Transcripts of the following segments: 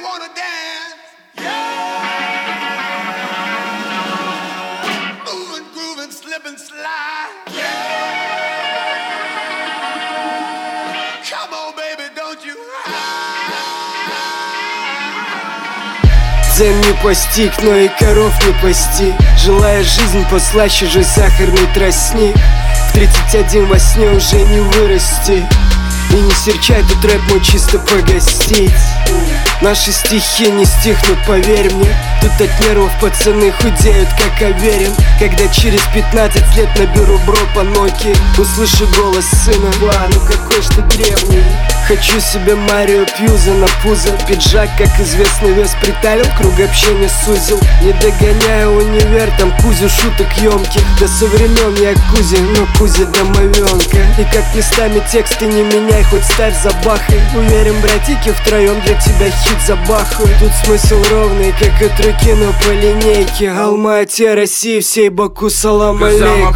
wanna dance, yeah. Moving, grooving, slip and slide, yeah. Come on, baby, don't you Дзен не постиг, но и коров не пасти. Желая жизнь послаще же сахарный тростник. В 31 во сне уже не вырасти. И не серчай, тут рэп мой чисто погостить. Наши стихи не стихнут, поверь мне. Тут от нервов пацаны худеют, как Аверин. Когда через 15 лет наберу бро по ноке, услышу голос сына: «Ва, ну какой ж ты древний». Хочу себе Марио Пьюза на пузо. Пиджак, как известно, вес приталил, круг общения сузил. Не догоняю универ, там Кузю шуток ёмких. До со времен я Кузи, но Кузя домовенка. И как местами тексты не меняй, хоть ставь за бахой. Уверен, братики, втроем для тебя хит забахают. Тут смысл ровный, как и треки, но по линейке. Алма-Ате, России, всей Баку, салам алейкум.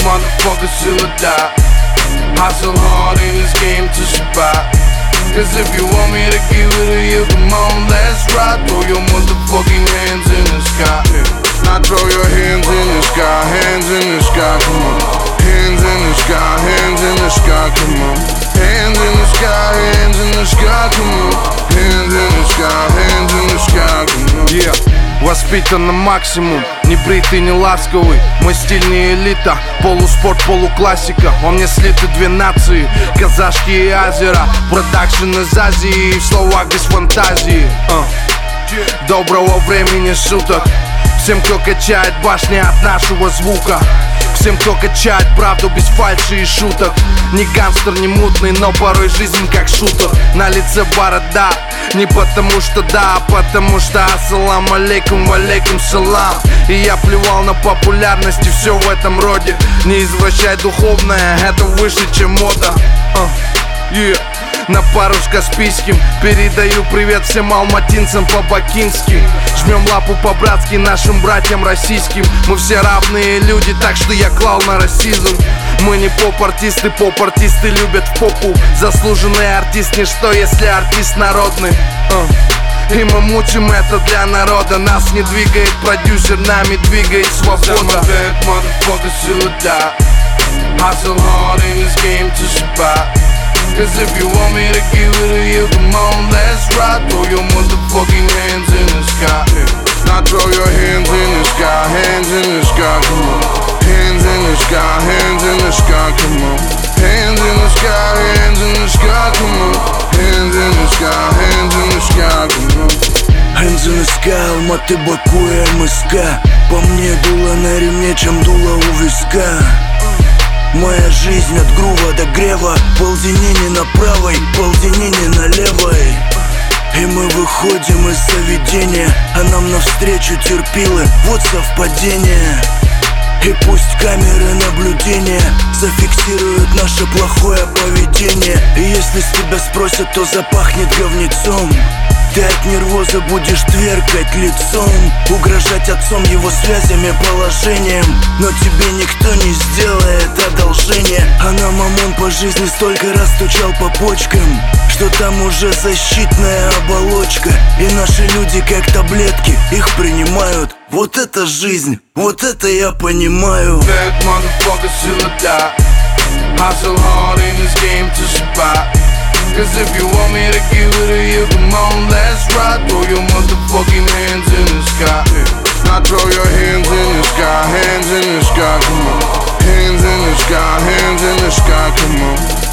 Hustle hard in this game to survive. Cause if you want me to give it to you, come on, let's ride. Throw your motherfucking hands in the sky. Now throw your hands in the sky, hands in the sky, come on. Hands in the sky, hands in the sky, come on. Hands in the sky, hands in the sky, come on. Hands in the sky, hands in the sky, come on. Yeah. Воспитан на максимум, не бритый, не ласковый. Мой стиль не элита, полуспорт, полуклассика. Во мне слиты две нации, казашки и азера. Продакшн из Азии, в словах без фантазии. Доброго времени суток всем, кто качает башни от нашего звука. Всем, кто качает правду без фальши и шуток. Не гангстер, не мутный, но порой жизнь как шутер. На лице борода, не потому что да, а потому что ассалам алейкум, валейкум салам. И я плевал на популярность и все в этом роде. Не извращай духовное, это выше, чем мода. На пару с Каспийским передаю привет всем алматинцам по-бакински. Жмем лапу по-братски нашим братьям российским. Мы все равные люди, так что я клал на расизм. Мы не поп-артисты, поп-артисты любят в попу. Заслуженный артист ничто, если артист народный. И мы мучим это для народа. Нас не двигает продюсер, нами двигает свобода. Hustle hard in this game to survive. Cause if you want me to give it to you, come on, let's ride. Throw your motherfucking hands in the sky. Now throw your hands in the sky, hands in the sky, come on. Hands in the sky, hands in the sky, come on. Hands in the sky, hands in the sky, come on. Hands in the sky, hands in the sky, come on. Hands in the sky, Алматы, Баку и МСК. По мне дуло на ремне, чем дуло у виска. Моя жизнь от грува до грева. Полденение на правой, полденение на левой. И мы выходим из заведения, а нам навстречу терпилы. Вот совпадение. И пусть камеры наблюдения зафиксируют наше плохое поведение. И если с тебя спросят, то запахнет говнецом. Ты от нервоза будешь тверкать лицом, угрожать отцом, его связями, положением. Но тебе никто не сделает одолжение. А нам ОМОН по жизни столько раз стучал по почкам, что там уже защитная оболочка. И наши люди как таблетки, их принимают. Вот это жизнь, вот это я понимаю. Cause if you want me to give it to you, come on, let's ride. Throw your motherfucking hands in the sky. Now throw your hands in the sky, hands in the sky, come on. Hands in the sky, hands in the sky, come on.